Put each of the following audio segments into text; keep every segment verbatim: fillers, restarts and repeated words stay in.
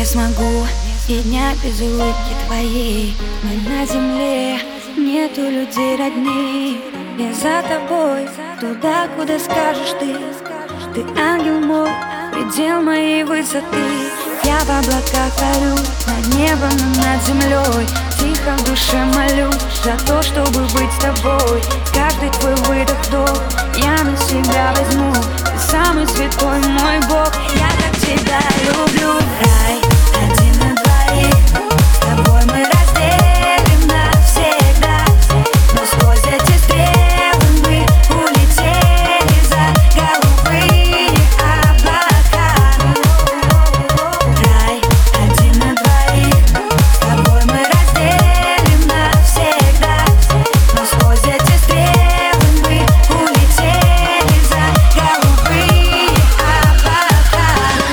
Не смогу и дня без улыбки твоей. Мы на земле, нету людей родных. Я за тобой, туда, куда скажешь ты. Ты ангел мой, предел моей высоты. Я в облаках парю, над небом и над землей. Тихо в душе молюсь за то, чтобы быть с тобой. Каждый твой выдох-вдох я на себя возьму. Ты самый святой мой Бог, я так тебя люблю. Рай один на двоих, с тобой мы разделим навсегда. Но сквозь эти стрелы мы улетели за голубые облака. Рай один на двоих, с тобой мы разделим навсегда. Но сквозь эти стрелы мы улетели за голубые облака.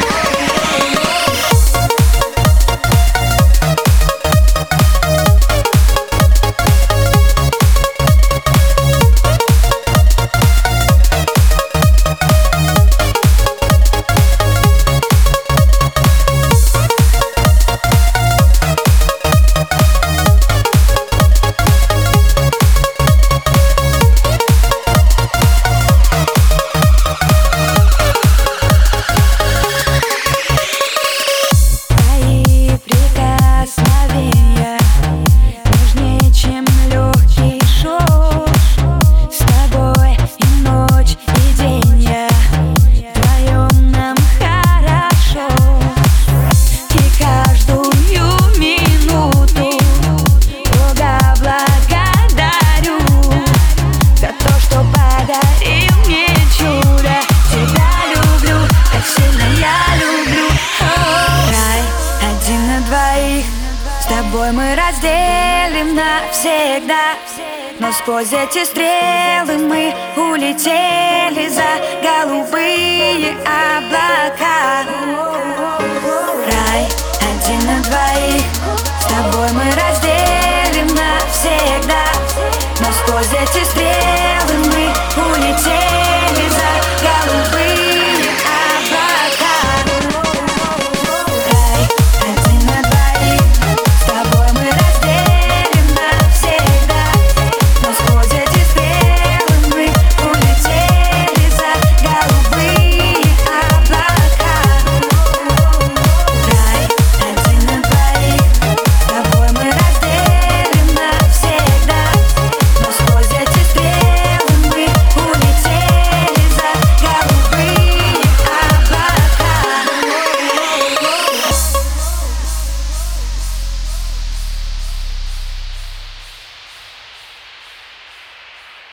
С тобой мы разделим навсегда. Но сквозь эти стрелы мы улетели за голубые облака. Рай один на двоих, с тобой мы разделим навсегда. Но сквозь эти стрелы